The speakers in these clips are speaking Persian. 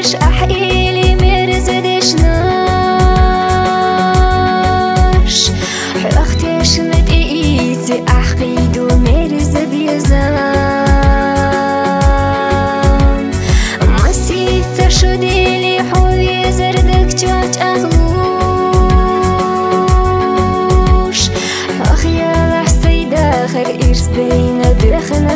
مش أحقيلي مرزدش ناش حلقتش ندقيتي أحقيدو مرز بيزان مسيت شديلي حوي زردك جوج أغلوش أخيال أحسي داخل إرس بين دخن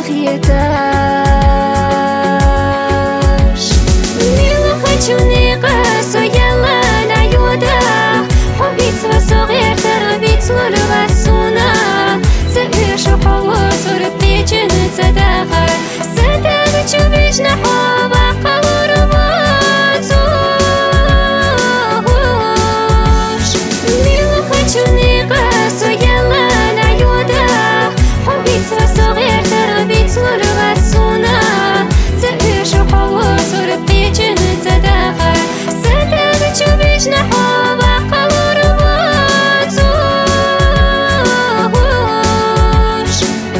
خيتاش ميلا خجوني قاسو يلا نعيودا حبيت وصغير تربيت وربات سونا سبيش وحوات وربي جنة داخل سداد جوبيش نحوبا قبر باتوش ميلا خجوني قاسو يلا نعيودا حبيت وصغير تربيت وربات سونا سبيش وحوات وربي جنة داخل سداد جوبيش نحوبا قبر باتوش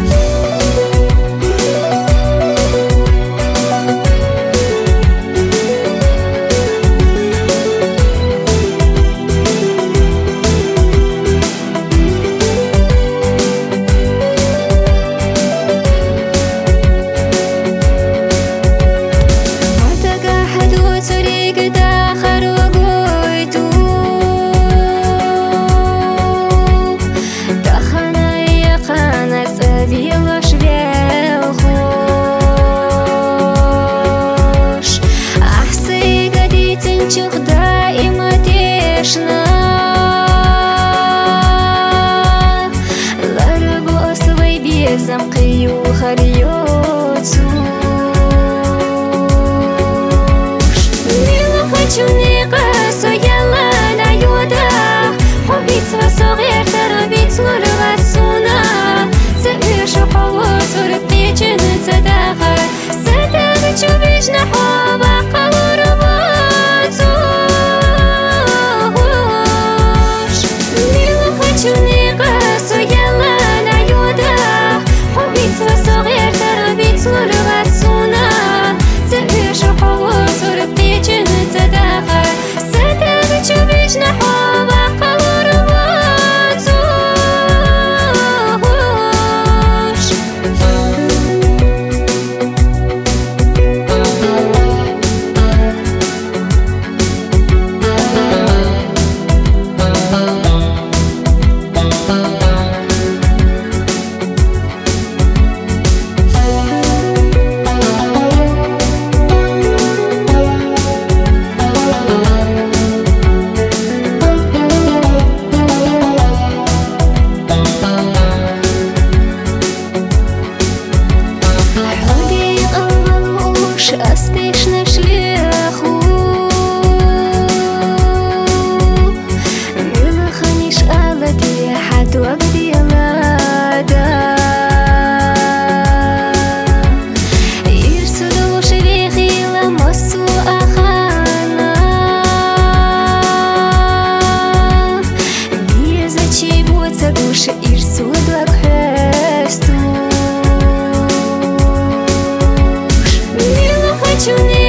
مرتقى حدود طريق داخل وقويتو دخنا يقانا سبي وشبيخوش أحسي قديت نشوف دائما تيشنا لربو أصوي بيزم قيو خريوتوش ميلا خجوني قاسو يلا نعيودا حبيت وصغير تربيت وربات سونا سبيش وحوات وربي جنة داخل سداد جوبيش نحوبا قبر باتوش ميلا خجوني قاسو يلا نعيودا حبيت وصغير تربيت وربات سونا سبيش وحوات وربي جنة داخل سداد جوبيش نحوبا قبر باتوش حودي قلبوش أستيش نشليخو ميلا خنيش قالتي حد وقتي لادا يرسلو شريخي لمسو أخانا بيزا چيبوتا دوش يرسو دلك حستوش ميلا خجوني